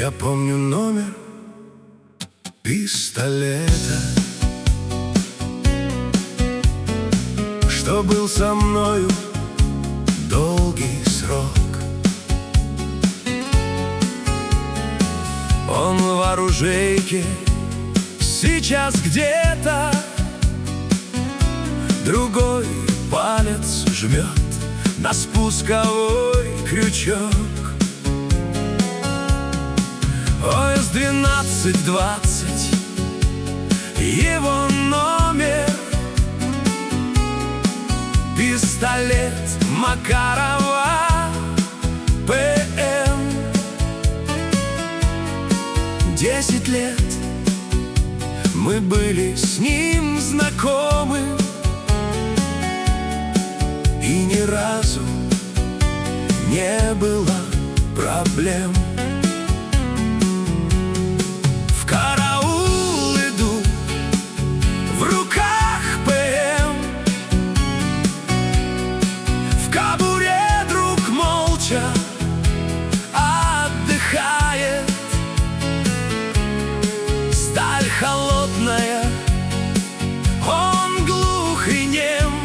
Я помню номер пистолета, что был со мною долгий срок. Он в оружейке сейчас где-то, другой палец жмет на спусковой крючок. ОС 1220, его номер, пистолет Макарова ПМ. 10 лет мы были с ним знакомы, и ни разу не было проблем. В караул иду, в руках ПМ, в кобуре друг молча отдыхает. Сталь холодная, он глух и нем,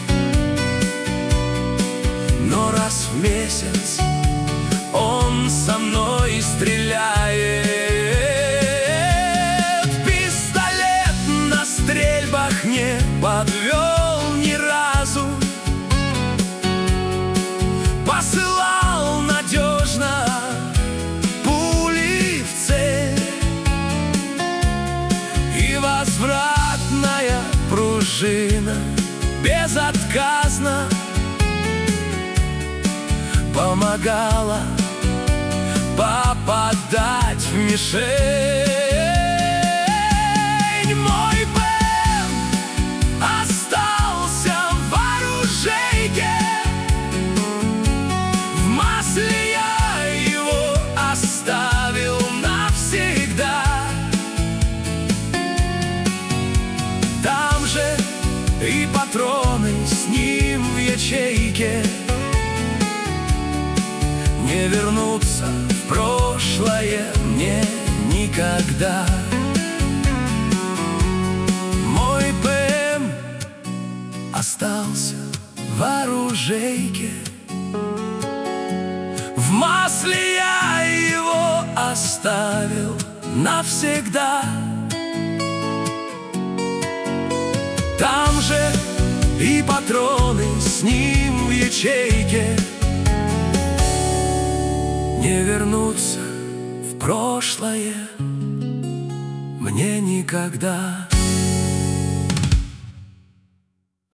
но раз в месяц он со мной стреляет. Пистолет на стрельбах не подвел ни разу, посылал надежно пули в цель, и возвратная пружина безотказно помогала попадать в мишень. Мой ПМ остался в оружейке, в масле я его оставил навсегда. Там же и патроны с ним в ячейке. Не вернуться в прошлое мне никогда. Мой ПМ остался в оружейке, в масле я его оставил навсегда. Там же и патроны с ним в ячейке. Не вернуться в прошлое мне никогда.